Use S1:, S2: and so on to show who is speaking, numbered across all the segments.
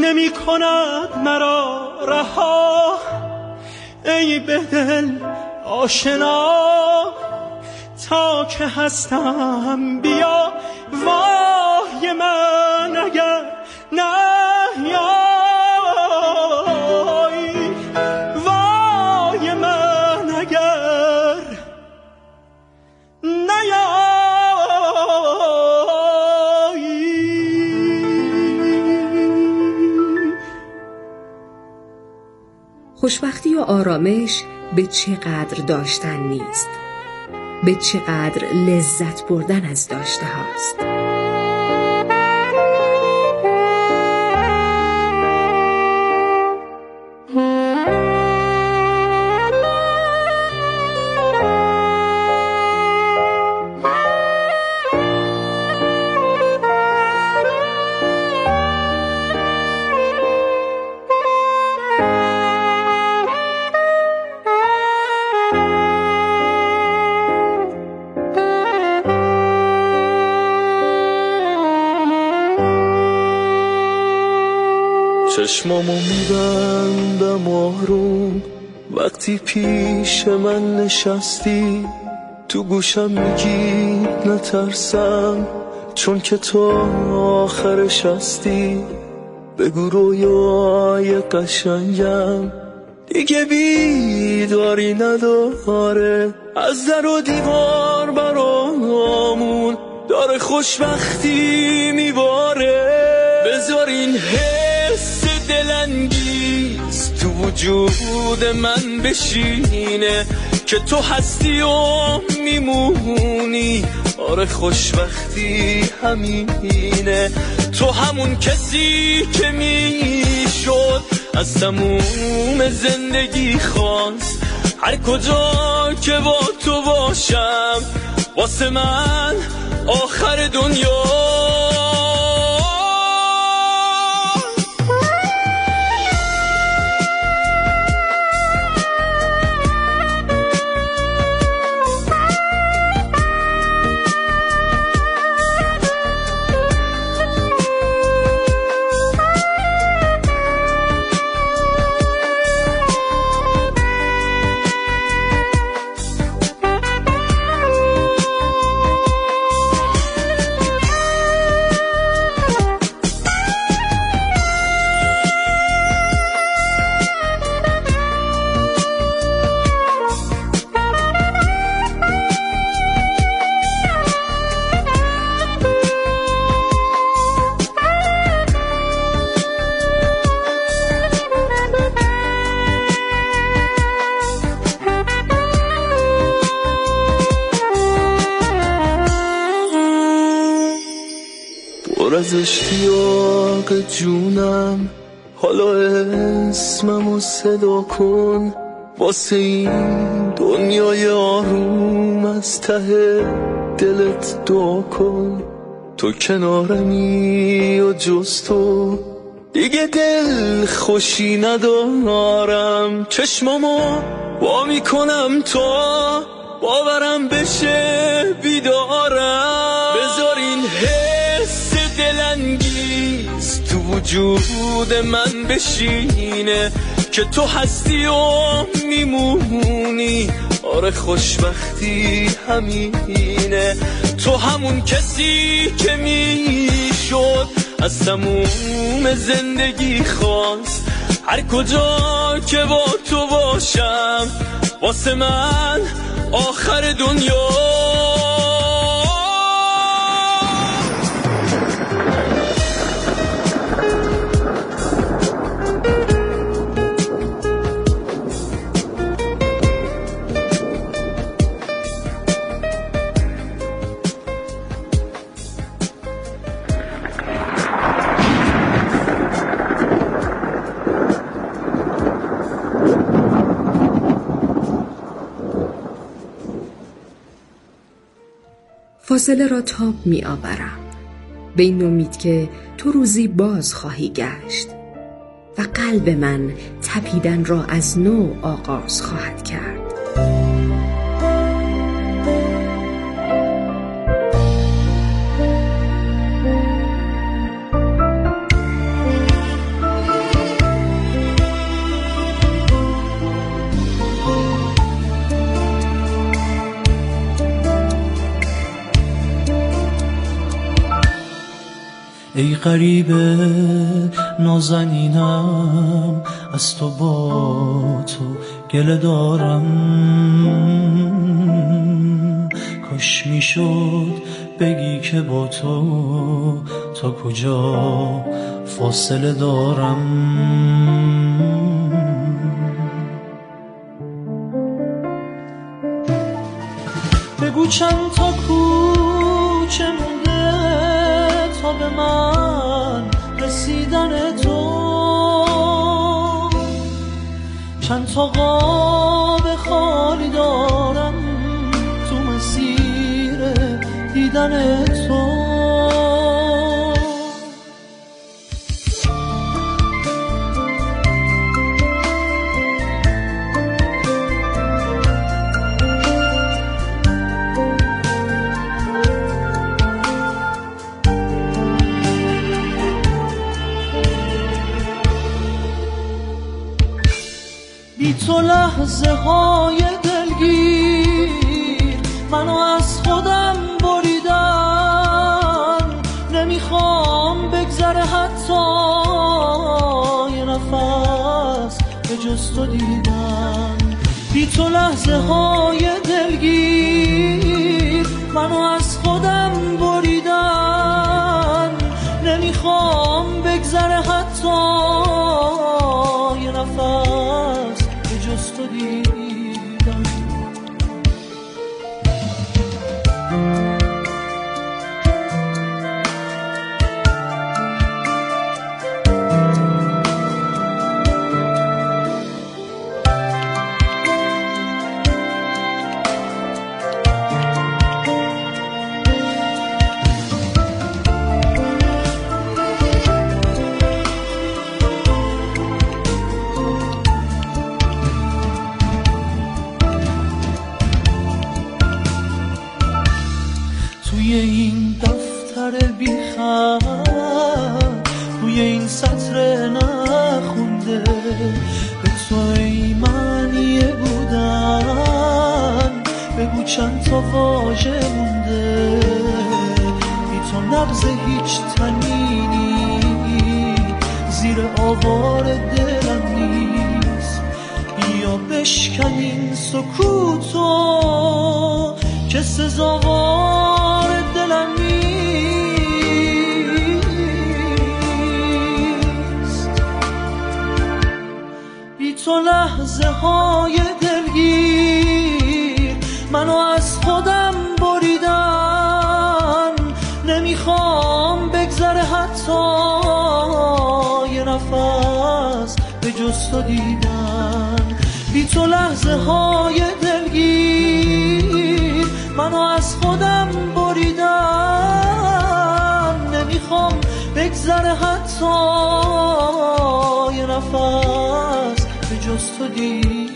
S1: نمی کند مرا رها. ای به دل آشنا تا که هستم بیا، وای من اگر نیایی، وای من اگر نیایی.
S2: خوشبختی و آرامش به چقدر داشتن نیست، به چقدر لذت بردن از داشته هاست.
S3: چشمامو میبندم آروم وقتی پیش من نشستی، تو گوشم میگی نترسم چون که تو آخرش هستی. بگو رویای قشنگم دیگه بیداری نداره، از در و دیوار برامون داره خوشبختی میباره. بذار این حس دلانگیز تو وجود من بشینه که تو هستی و میمونی. آره خوشبختی همینه، تو همون کسی که میشد از تموم زندگی خواست. هر کجا که با تو باشم واسه من آخر دنیا. پر از اشتیاق جونم، حالا اسممو صدا کن واسه این دنیای آروم. از ته دلت دعا کن تو کنارمی و جز تو دیگه دل خوشی ندارم. چشمامو وا میکنم تا باورم بشه بیدارم. بذار این حس دلانگیز تو وجود من بشینه که تو هستی و میمونی. آره خوشبختی همینه، تو همون کسی که میشد از تموم زندگی خواست. هر کجا که با تو باشم واسه من آخر دنیا.
S2: فاصله را تاب می آورم به این امید که تو روزی باز خواهی گشت و قلب من تپیدن را از نو آغاز خواهد کرد.
S1: ای غریبه نازنینم، از تو با تو گله دارم. کاش میشد بگی که با تو تا کجا فاصله دارم. بگو چند تا کوچه مونده تا به من رسیدن تو، چند تا قاب خالی دارم تو مسیر دیدن تو. بی تو لحظه های دلگیر منو از خودم بریدن، نمیخوام بگذره حتی یه نفس به جز تو دیدن. بی تو لحظه های دلگیر منو از خودم بریدن، نمیخوام بگذره حتی یه نفس جز تو دیدم. توی این دفتر بیخط، توی این سطر نخونده، به تو ای معنی بودن بگو چند تا واژه مونده. بی تو نبض هیچ تنینی زیر آوار دلم نیست. بیا بشکن این سکوتو که سزاوار دلم نیست. بی تو لحظه های دلگیر منو از خودم بریدن، نمیخوام بگذره حتی یه نفس به جز تو دیدن. بی تو لحظه های دلگیر منو از خودم بریدن، نمیخوام بگذره حتی یه نفس به جز تو دیدن.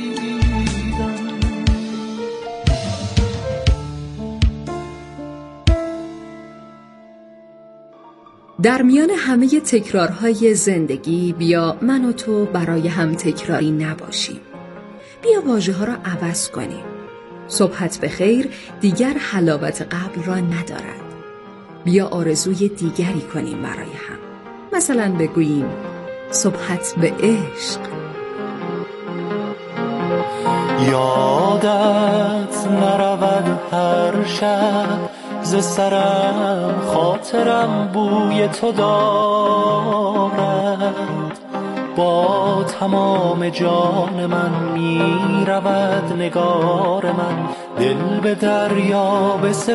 S2: در میان همه تکرارهای زندگی بیا من و تو برای هم تکراری نباشیم. بیا واژه ها را عوض کنیم. صبحت بخیر دیگر حلاوت قبل را ندارد. بیا آرزوی دیگری کنیم برای هم. مثلا بگوییم صبحت به عشق.
S1: یادت نرود هر شب ز سرم، خاطرم بوی تو دارد. با تمام جان من می رود نگار من، دل به دریا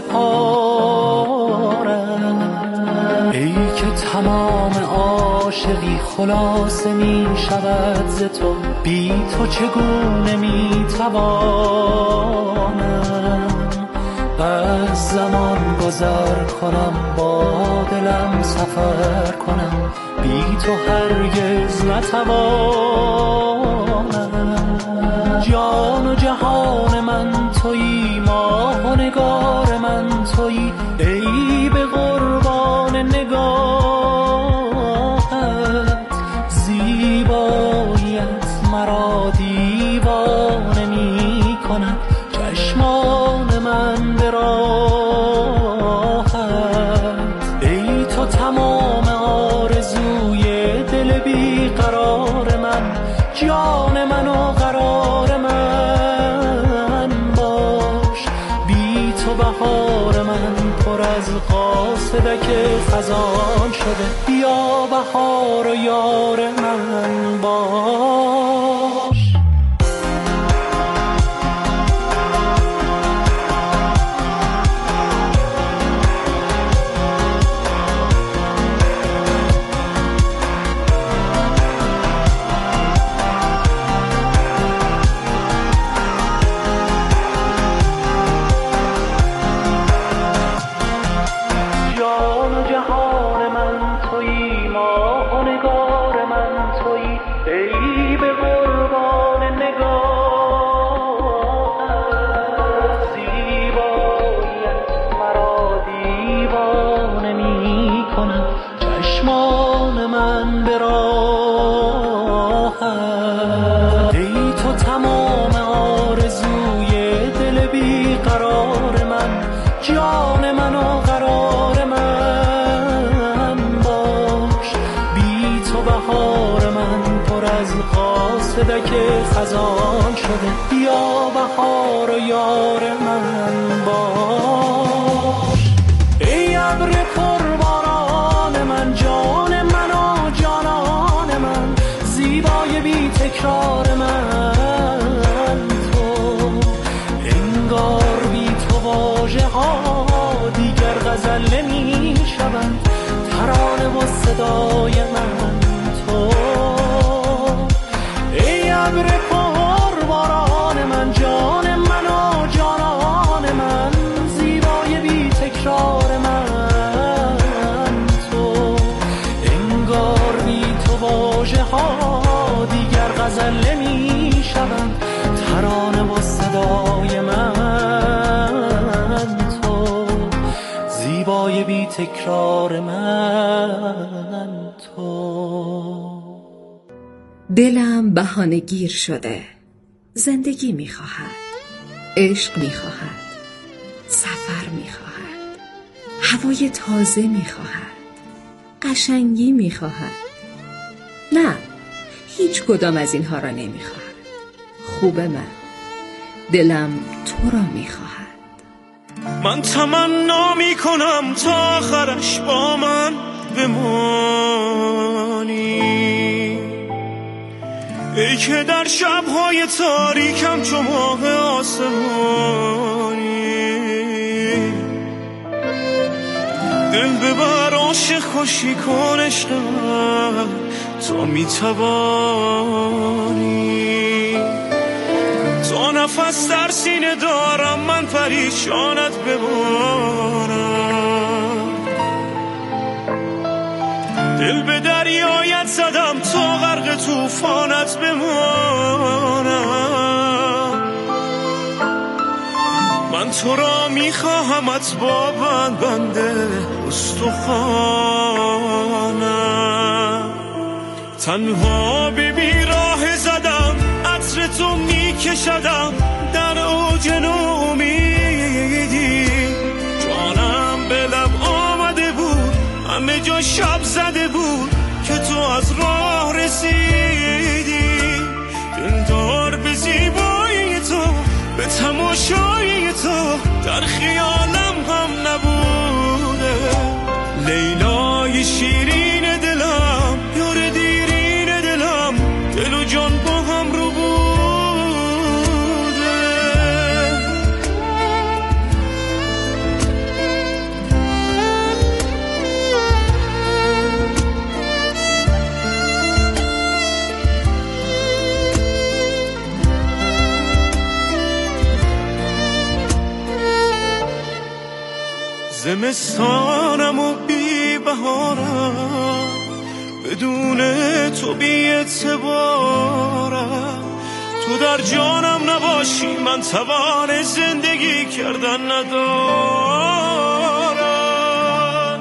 S1: بسپارم. ای که تمام عاشقی خلاصه می شود ز تو، بی تو چگونه می توانم از زمان گذر کنم، با دلم سفر کنم، بی تو هرگز نتوانم. جان و جهان من تویی، ماه و نگار من تویی، ای به قربان نگاهت. زیباییت مرا دیوانه می کند، چشمان من به راحت. ای تو تمام جان من و قرار من باش. بی تو بهار من پر از قاصدک خزان شده. بیا بهار و یار من باش. که خزان شده. بیا بهار و یار من باش. ای ابر پرباران من، جان من و جانان من، زیبای بی تکرار من تو. انگار بی تو واژه ها دیگر غزل نمی شوند. ترانه و صدای من تو. ابر پرباران من، جان من و جانان من، زیبای بی تکرار من تو. انگار بی تو واژه ها دیگر غزل نمی شوند. ترانه و صدای من تو، زیبای بی تکرار من تو.
S2: دلم بهانه گیر شده. زندگی می‌خواهد، عشق می‌خواهد، سفر می‌خواهد، هوای تازه می‌خواهد، قشنگی می‌خواهد. نه، هیچ کدام از اینها را نمی‌خواهد. خوب من، دلم تو را می‌خواهد.
S3: من تمنا می‌کنم تا آخرش با من بمانی. ای که در شب‌های تاریکم چو ماه آسمانی. دل ببر عاشق خوشی کن عشق من تا میتوانی. تا نفس در سینه دارم من پریشانت بمانم. دل به دریایت زدم تا غرق طوفانت بمانم. من تو را میخواهمت با بنده استخوانم. تنها به بیراه زدم عطر تو میکشدم در اوج نومیدی. جانم به لب آمده بود، همه جا شب زده بود که تو از راه رسیدی. دلدار به زیبایی تو، به تماشای تو، در خیالم هم نبوده. لیلای شیرین دلم، یار دیرین دلم، دل و جان با هم رو بوده. زمستانم و بی بهارم، بدون تو بی اعتبارم. تو در جانم نباشی من توان زندگی کردن ندارم.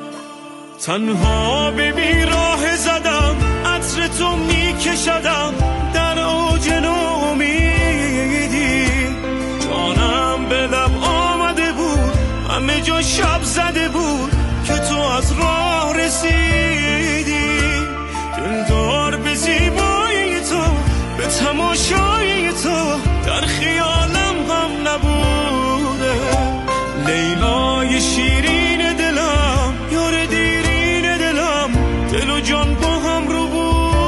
S3: تنها به بیراه زدم عطر تو میکشدم در اوج نومیدی. جانم به لب آمده بود، همه جا شب زده بود که تو از راه رسیدی. دلدار به زیبایی تو، تماشای تو در خیالم هم نبوده. لیلای شیرین دلم، یار دیرین دلم، دل و جان با هم رو بوده.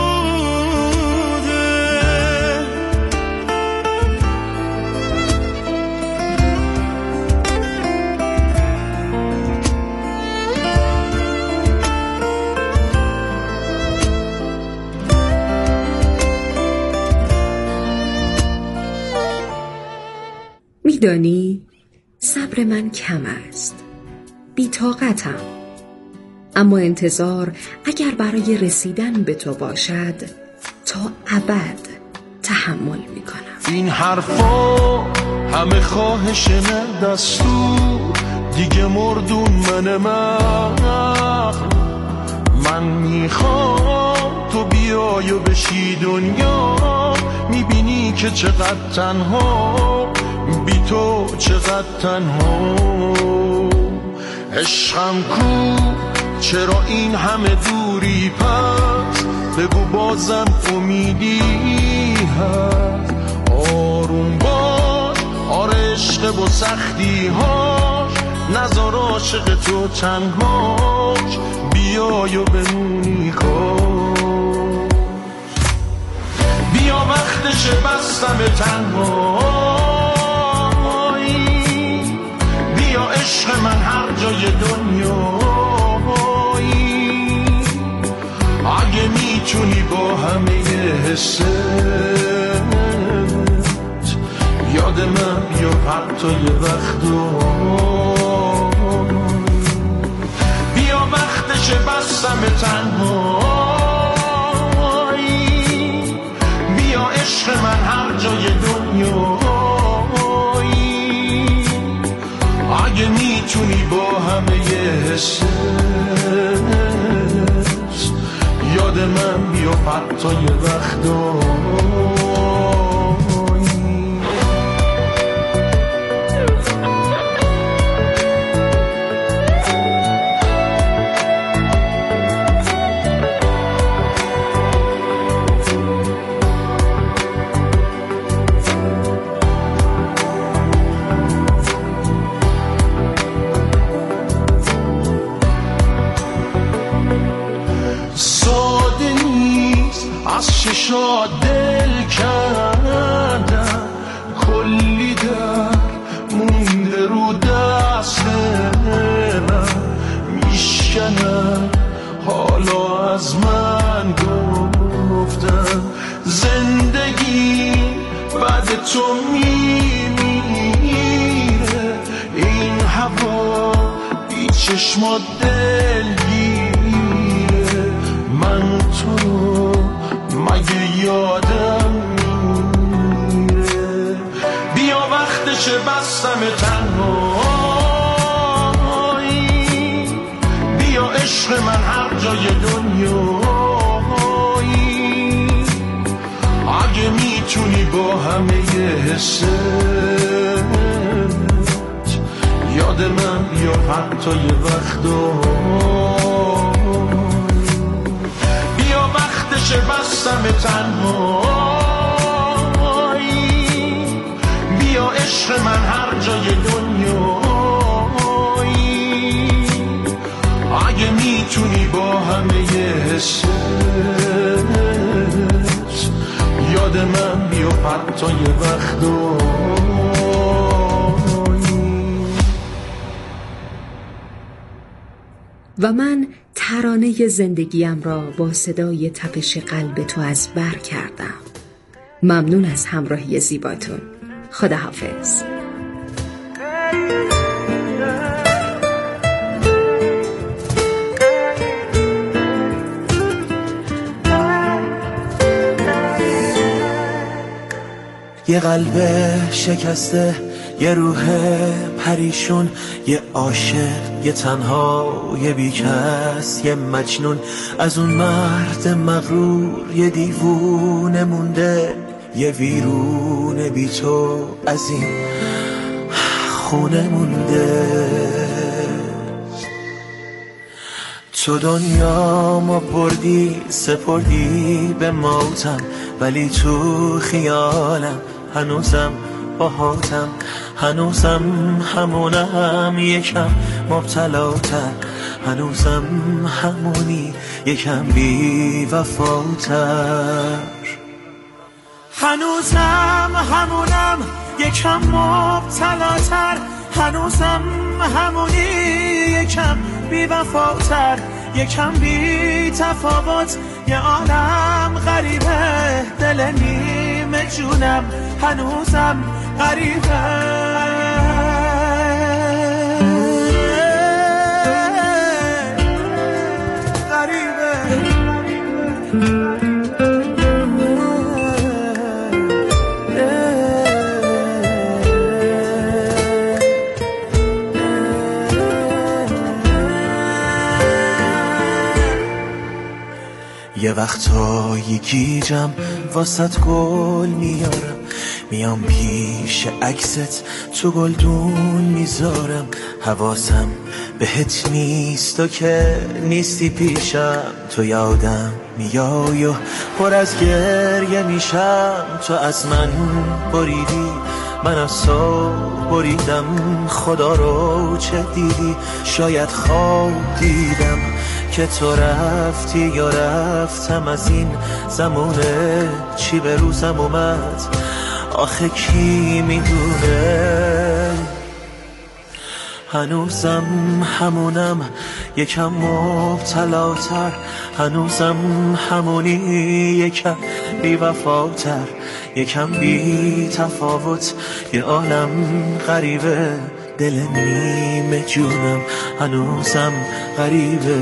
S2: میدانی صبر من کم است، بی‌طاقتم، اما انتظار اگر برای رسیدن به تو باشد تا ابد تحمل میکنم.
S4: این حرفا همه خواهش نه دستور، دیگه مردون من میخوام تو بیای و بشی دنیا. میبینی که چقدر تنها، بی تو چقدر تنها. عشقم کو چرا این همه دوری؟ پس بگو بازم امیدی هست. آروم باش، آره عشق با سختی هاش، نذار عاشق تو تنهاش، بیای و بمونی کاش. بیا وقتش بستم تنهایی، بیا عشق من هر جای دنیایی. اگه میتونی با همه حست یاد من بیا حتی یه بیا وقتش بستم تنهایی، بیا عشق من هر جای دنیایی. اگه میتونی با همه حست یاد من بیا حتی یه چشا دل کردم، کلی در مونده رو دست من، میشکنم حالا از من گفتم. زندگی بعد تو میمیره، این هوا بی چشما دلگیره. من تو رو مگه یادم میره؟ بیا وقتش بستم تنهایی، بیا عشق من هر جای دنیایی. اگه میتونی با همه حست یاد من بیا حتی یه بیا وقتش بستم تنهایی، بیا عشق من هر جای دنیایی. اگه میتونی با همه حست یاد من بیا حتی یه
S2: و من ترانه زندگیم را با صدای تپش قلب تو از بر کردم. ممنون از همراهی زیباتون. خداحافظ.
S5: یه قلب شکسته، یه روح پریشون، یه عاشق، یه تنها، یه بیکس، یه مجنون. از اون مرد مغرور یه دیوونه مونده، یه ویرونه بی تو از این خونه مونده. تو دنیا ما بردی، سپردی به موتم، ولی تو خیالم هنوزم باهاتم، هنوزم همونم یکم مبتلاتر، هنوزم همونی یکم بی وفاتر، هنوزم همونم یکم مبتلاتر، هنوزم همونی یکم بی وفاتر، یکم بی تفاوت، یه عالم غریبه، دل نیمه جونم هنوزم غریبه. یه وقتایی گیجم واسط گل میارم، میام پیش عکست تو گلدون میذارم، حواسم بهت نیست و که نیستی پیشم، تو یادم میای و پر از گریه میشم، تو از من بریدی من از تو بریدم، خدا رو چه دیدی؟ شاید خواب دیدم که تو رفتی یا رفتم از این زمونه، چی به روزم اومد آخه کی میدونه؟ هنوزم همونم یکم مبتلاتر، هنوزم همونی یکم بی وفاتر، یکم بی تفاوت، یه عالم غریبه، دل نیمه جونم هنوزم غریبه،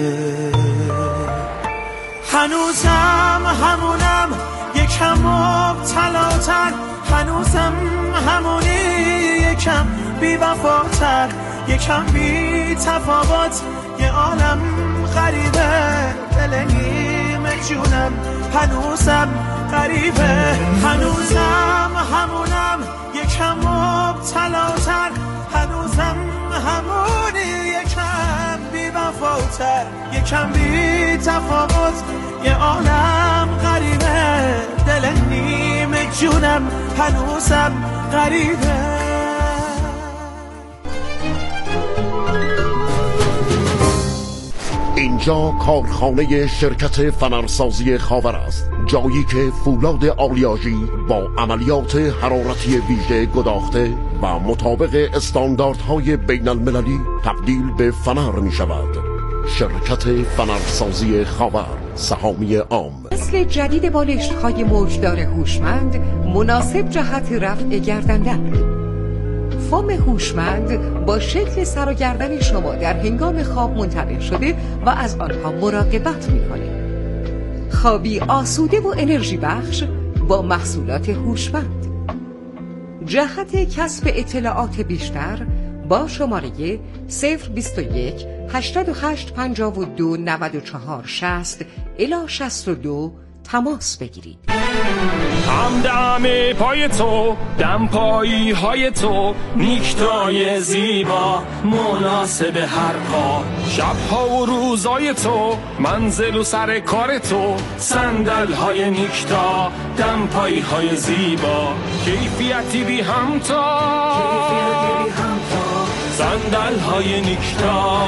S5: هنوزم همونم یکم مبتلاتر، هنوزم همونی یکم بی وفاتر، یکم بی تفاوت، یه عالم غریبه، دل نیمه جونم هنوزم غریبه، هنوزم همونم یکم مبتلاتر، هنوزم همونی یکم بی وفاتر، یکم بی تفاوت، یه عالم غریبه، دل نیمه جونم هنوزم غریبه.
S6: اینجا کارخانه شرکت فنرسازی خاور است، جایی که فولاد آلیاژی با عملیات حرارتی ویژه گداخته و مطابق استانداردهای بین المللی تبدیل به فنر می شود. شرکت فنرسازی خاور، سهامی عام.
S7: نسل جدید بالشت‌های موجدار هوشمند مناسب جهت رفع گردندند. فوم هوشمند با شکل سر و گردن شما در هنگام خواب منتبه شده و از آنها مراقبت می‌کنه. خوابی آسوده و انرژی بخش با محصولات هوشمند. جهت کسب اطلاعات بیشتر با شماره 021 88 52 94 60 الی 62 تماس بگیرید.
S3: همدم پای تو، دم پایی های تو، نیکتای زیبا مناسب هر پا، شبها و روزای تو، منزل و سر کار تو، صندل های نیکتا، دم پایی های زیبا، کیفیتی بی همتا، صندل های نیکتا.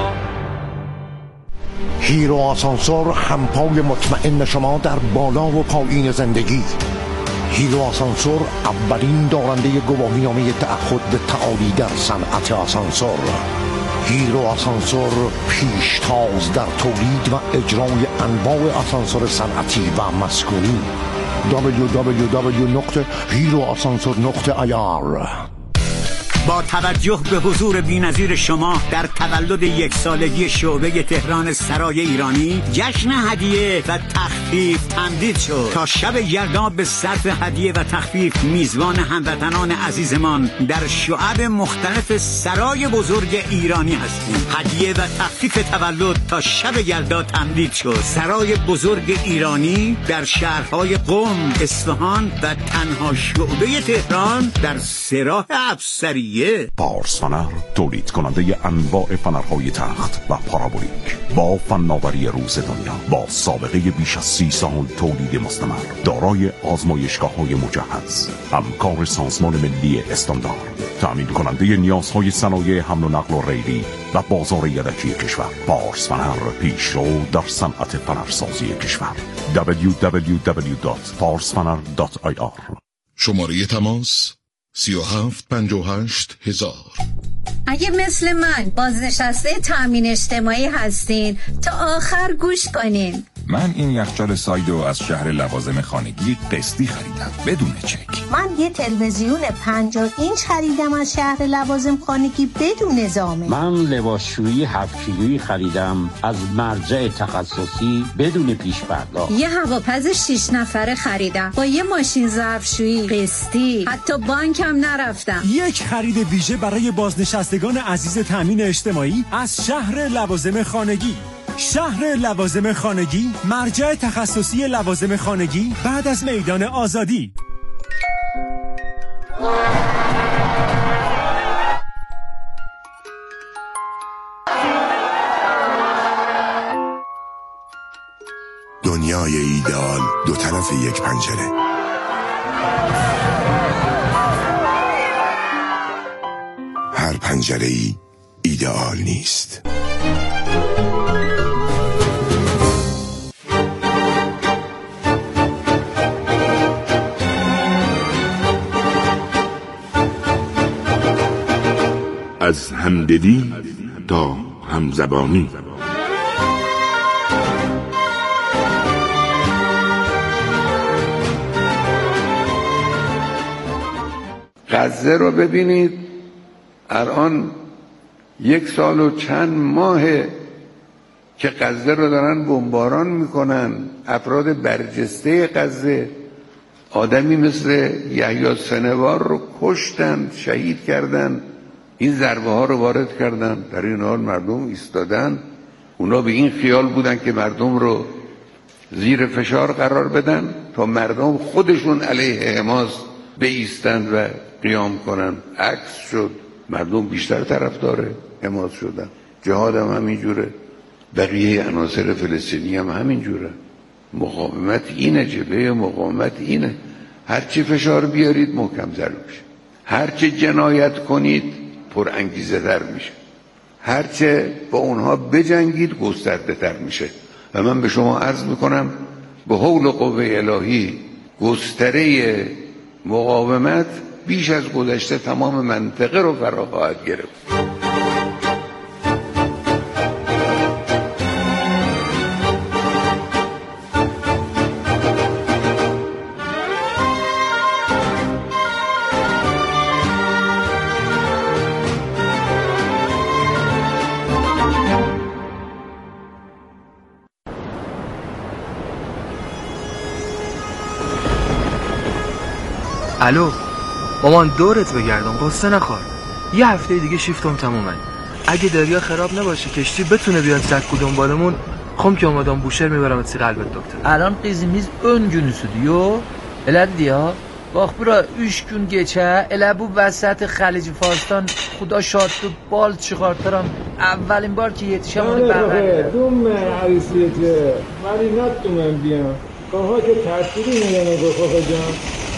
S6: هیرو آسانسور، همپای مطمئن شما در بالا و پایین زندگی. هیرو آسانسور اولین دارنده گواهینامه تعهد به تعالی در صنعت آسانسور. هیرو آسانسور پیشتاز در تولید و اجرای انواع آسانسور صنعتی و مسکونی. www.heroasansor.ir.
S8: با توجه به حضور بی‌نظیر شما در تولد یک سالگی شعبه تهران سرای ایرانی، جشن هدیه و تخفیف تمدید شد. تا شب یلدا به صرف هدیه و تخفیف میزبان هموطنان عزیزمان در شعب مختلف سرای بزرگ ایرانی هستیم. هدیه و تخفیف تولد تا شب یلدا تمدید شد. سرای بزرگ ایرانی در شهرهای قم، اصفهان و تنها شعبه تهران در سراح افسری. هدیه.
S9: پارس فنر تولید کننده انواع فنرهای تخت و پارابولیک با فناوری روز دنیا، با سابقه بیش از 30 سال تولید مستمر، دارای آزمایشگاه‌های مجهز، همکار سازمان ملی استاندارد، تأمین کننده نیازهای صنایع حمل و نقل و ریلی و بازار یدکی کشور. پارس فنر پیشرو در صنعت فنرسازی کشور. www.parsfaner.ir.
S10: شماره تماس 3758 1000.
S11: اگه مثل من بازنشسته تأمین اجتماعی هستین تا آخر گوش کنین.
S12: من این یخچال سایدو از شهر لوازم خانگی قسطی خریدم بدون چک.
S13: من یه تلویزیون 50 اینچ خریدم از شهر لوازم خانگی بدون ضامن.
S14: من لباسشویی 7 کیلویی خریدم از مرجع تخصصی بدون پیش پرداخت.
S11: یه هواپز 6 نفره خریدم با یه ماشین ظرفشویی قسطی، حتی بانکم نرفتم.
S15: یک خرید ویژه برای بازنشستگان عزیز تأمین اجتماعی از شهر لوازم خانگی. شهر لوازم خانگی، مرجع تخصصی لوازم خانگی بعد از میدان آزادی.
S16: دنیای ایدئال دو طرف یک پنجره. هر پنجره‌ای ایدئال نیست.
S10: از همدلی تا همزبانی.
S17: غزه رو ببینید، الان 1 سال و چند ماهه که غزه رو دارن بمباران میکنن. افراد برجسته غزه، آدمی مثل یحیی سنوار رو کشتن، شهید کردن، این ضربه ها رو وارد کردن. در این حال مردم ایستادن. اونا به این خیال بودن که مردم رو زیر فشار قرار بدن تا مردم خودشون علیه حماس بایستن و قیام کنن. عکس شد، مردم بیشتر طرفدار حماس شدن. جهاد هم همینجوره، بقیه عناصر فلسطینی هم همینجوره. مقاومت اینه، جبهه مقاومت اینه. هرچی فشار بیارید محکم‌تر میشه، هرچی جنایت کنید پر انگیزه تر میشه، هرچه با اونها بجنگید گسترده تر میشه. و من به شما عرض میکنم به حول و قوه الهی گستره مقاومت بیش از گذشته تمام منطقه رو فرا خواهد گرفت.
S18: الو مامان، دورت بگردم، قصه نخور. یه هفته دیگه شیفتم تمومه. اگه دریا خراب نباشه کشتی بتونه بیاد سکو دنبالمون، خم که اومدم بوشهر میبرم سی قلب دکتر.
S19: Alan qızımız ön günüsüdür yo. Elədir ya. Bax bura 3 gün geçə, elə bu vəsət Xəlic Farsdan xuda şaddır bal çıxartaram. Əvvəlin bar ki yetişəm onu bəğəl.
S20: دوم عریسیته ولی نتونم بیام. کارها که ترتیبی میدونم گفت جان.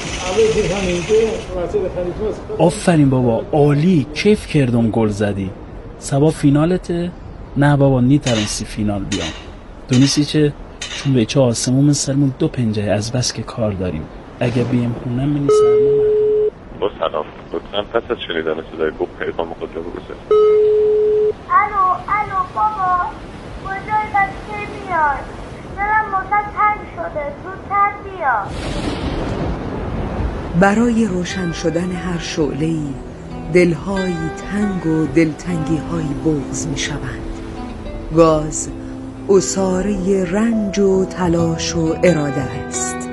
S1: آفرین بابا، عالی، کیف کردم گل زدی. سبا فینالته؟ نه بابا، نیترنسی فینال بیام. دونیسی چه؟ چون به چه آسمون سرمون 2 پنجه از بس که کار داریم. اگه بیم خونم منی سرمون
S21: با سلام، لطفاً پس از شنیدن صدای بوق پیغام خود رو بگذار.
S22: الو بابا، کجای بچه میاد؟ دلم واسه تنگ شده، زودتر بیا.
S7: برای روشن شدن هر شعله‌ای دل‌های تنگ و دلتنگی‌های بغض می‌شوند. گاز عصاره رنج و تلاش و اراده است.